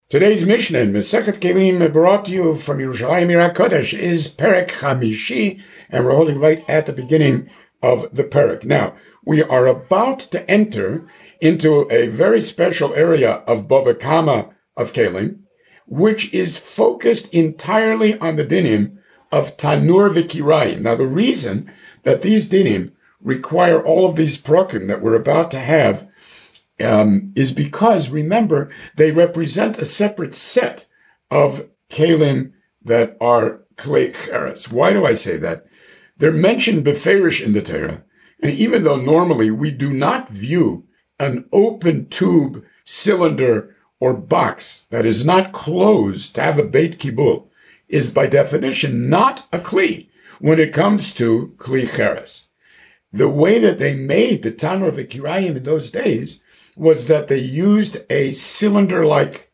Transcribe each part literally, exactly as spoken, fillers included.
Today's Mishnah in Masechet Kelim, brought to you from Yerushalayim Ira Kodesh, is Perek Chamishi, and we're holding right at the beginning of the Perek. Now, we are about to enter into a very special area of Bava Kama of Kelim, which is focused entirely on the dinim of Tanur v'Kirayim. Now, the reason that these dinim require all of these prokim that we're about to have Um, is because, remember, they represent a separate set of kalim that are klei cheres. Why do I say that? They're mentioned beferish in the Torah, and even though normally we do not view an open tube, cylinder, or box that is not closed to have a beit kibul, is by definition not a kli when it comes to klei cheres. The way that they made the Tanur v'Kirayim in those days was that they used a cylinder-like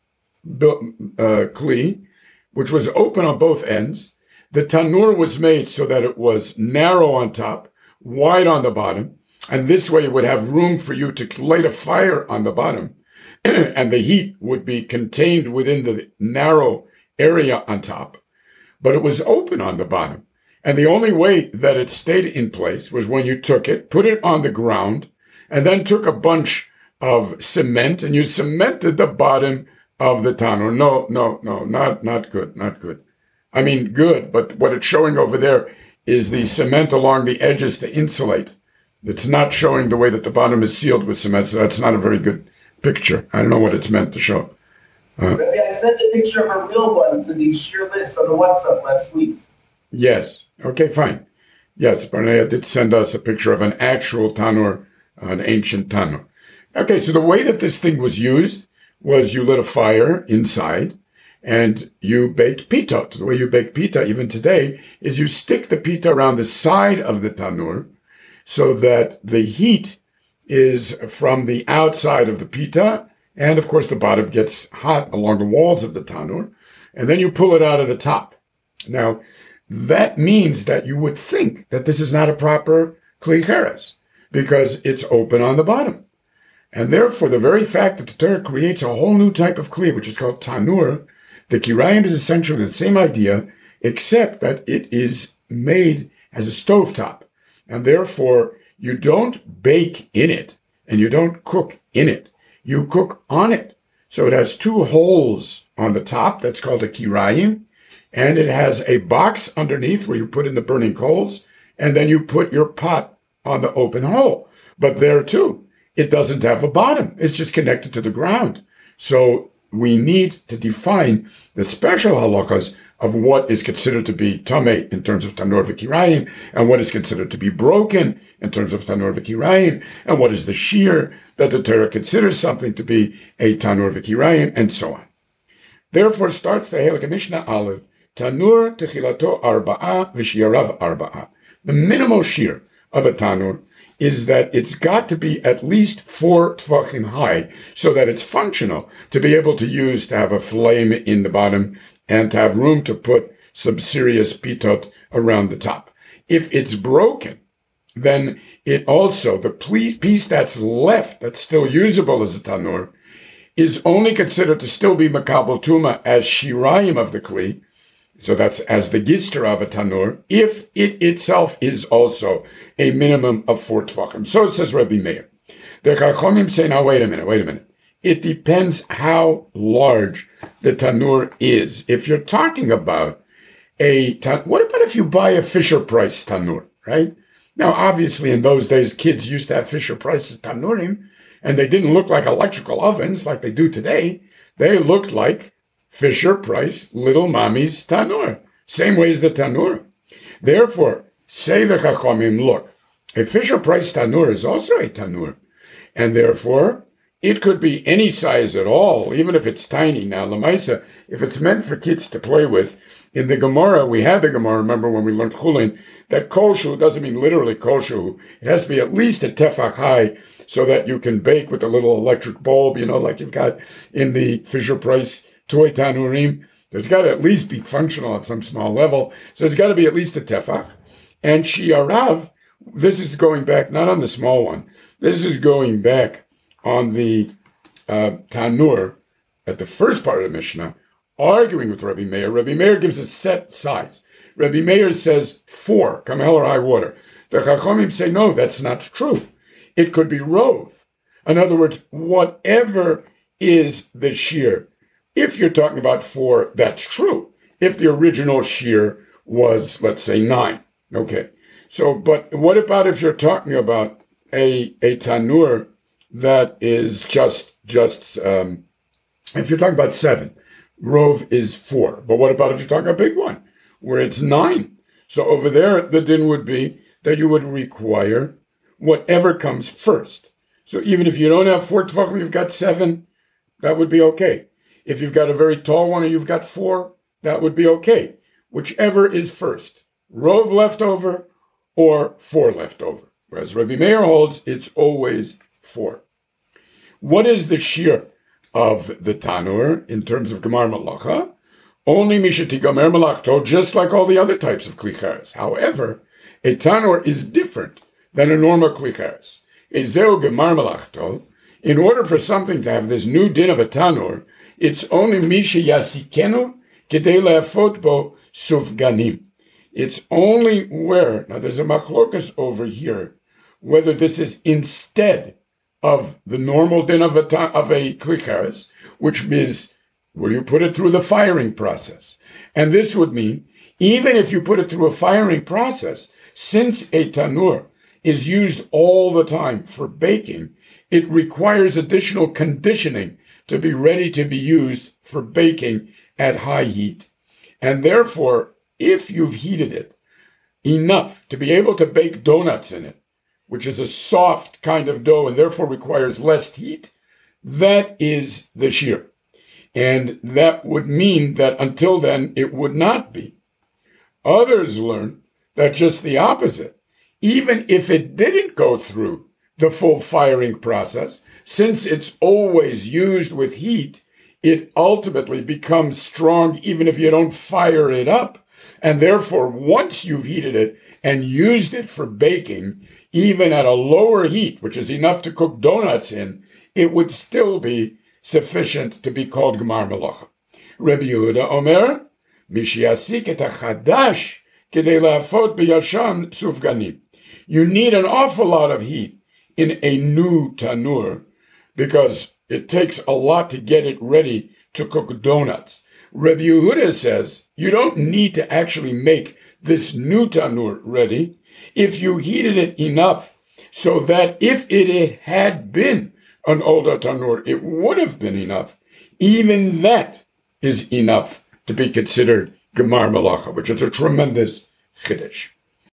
uh, kli, which was open on both ends. The tanur was made so that it was narrow on top, wide on the bottom, and this way it would have room for you to light a fire on the bottom, and the heat would be contained within the narrow area on top. But it was open on the bottom, and the only way that it stayed in place was when you took it, put it on the ground, and then took a bunch of cement, and you cemented the bottom of the tanur. No, no, no, not, not good, not good. I mean, good, but what it's showing over there is the cement along the edges to insulate. It's not showing the way that the bottom is sealed with cement, so that's not a very good picture. I don't know what it's meant to show. Uh, Maybe I sent a picture of a real one to the sheer list on the WhatsApp last week. Yes. Okay, fine. Yes, Barnea did send us a picture of an actual tanur, an ancient tanur. Okay, so the way that this thing was used was you lit a fire inside and you baked pita. The way you bake pita even today is you stick the pita around the side of the tanur so that the heat is from the outside of the pita, and of course the bottom gets hot along the walls of the tanur, and then you pull it out of the top. Now, that means that you would think that this is not a proper klei cheres because it's open on the bottom. And therefore, the very fact that the Torah creates a whole new type of kli, which is called tanur, the kirayim is essentially the same idea, except that it is made as a stovetop. And therefore, you don't bake in it, and you don't cook in it. You cook on it. So it has two holes on the top, that's called a kirayim, and it has a box underneath where you put in the burning coals, and then you put your pot on the open hole. But there too, it doesn't have a bottom. It's just connected to the ground. So we need to define the special halachas of what is considered to be tameh in terms of tanur v'kirayim, and what is considered to be broken in terms of tanur v'kirayim, and what is the shear that the Torah considers something to be a tanur v'kirayim, and so on. Therefore starts the Halakha Mishnah Aleph, tanur techilato arba'a v'shiarav arba'a. The minimal shear of a tanur is that it's got to be at least four tvachim high so that it's functional to be able to use to have a flame in the bottom and to have room to put some serious pitot around the top. If it's broken, then it also, the piece that's left, that's still usable as a tanur, is only considered to still be makabel tuma as shirayim of the kli. So that's as the gister of a tanur, if it itself is also a minimum of four tvachim. So says Rabbi Meir. The Chachomim say, now wait a minute, wait a minute. It depends how large the tanur is. If you're talking about a tanur, what about if you buy a Fisher-Price tanur, right? Now, obviously, in those days, kids used to have Fisher-Price tanurim, and they didn't look like electrical ovens like they do today. They looked like Fisher-Price Little Mommy's tanur, same way as the tanur. Therefore, say the Chachamim, look, a Fisher-Price tanur is also a tanur, and therefore it could be any size at all, even if it's tiny. Now, Lamaisa, if it's meant for kids to play with, in the Gemara, we had the Gemara, remember when we learned Chulin, that kolshu doesn't mean literally kolshu. It has to be at least a tefach high so that you can bake with a little electric bulb, you know, like you've got in the Fisher-Price toy tanurim. There's got to at least be functional at some small level. So there's got to be at least a tefach. And shiarav, this is going back, not on the small one. This is going back on the uh, tanur at the first part of the Mishnah, arguing with Rabbi Meir. Rabbi Meir gives a set size. Rabbi Meir says four, come hell or high water. The Chachamim say, no, that's not true. It could be rove. In other words, whatever is the shear. If you're talking about four, that's true. If the original shear was, let's say, nine. Okay. So, but what about if you're talking about a, a tanur that is just, just, um, if you're talking about seven, rove is four. But what about if you're talking a big one, where it's nine? So over there, the din would be that you would require whatever comes first. So even if you don't have four tvachim, you've got seven, that would be okay. If you've got a very tall one and you've got four, that would be okay. Whichever is first, rove left over or four left over. Whereas Rabbi Meir holds, it's always four. What is the shear of the tanur in terms of gemar malacha? Only mishati gamer malachto, just like all the other types of klicheres. However, a tanur is different than a normal klicheres. Ezeu gemar malachto. In order for something to have this new din of a tanur, it's only misha yasikenu kedei le'afot bo sufganim. It's only where, now there's a machlokas over here, whether this is instead of the normal din of a, of a klicheres, which is where you put it through the firing process. And this would mean, even if you put it through a firing process, since a tanur is used all the time for baking, it requires additional conditioning to be ready to be used for baking at high heat. And therefore, if you've heated it enough to be able to bake donuts in it, which is a soft kind of dough and therefore requires less heat, that is the shear. And that would mean that until then, it would not be. Others learn that just the opposite. Even if it didn't go through the full firing process, since it's always used with heat, it ultimately becomes strong even if you don't fire it up. And therefore, once you've heated it and used it for baking, even at a lower heat, which is enough to cook donuts in, it would still be sufficient to be called gemar malacha. Rabbi Yehuda Omer, Mishiasik et hachadash kedei la'afot b'yashan sufganim. You need an awful lot of heat in a new tanur because it takes a lot to get it ready to cook donuts. Rabbi Yehuda says you don't need to actually make this new tanur ready if you heated it enough so that if it had been an older tanur, it would have been enough. Even that is enough to be considered gemar malacha, which is a tremendous chiddush.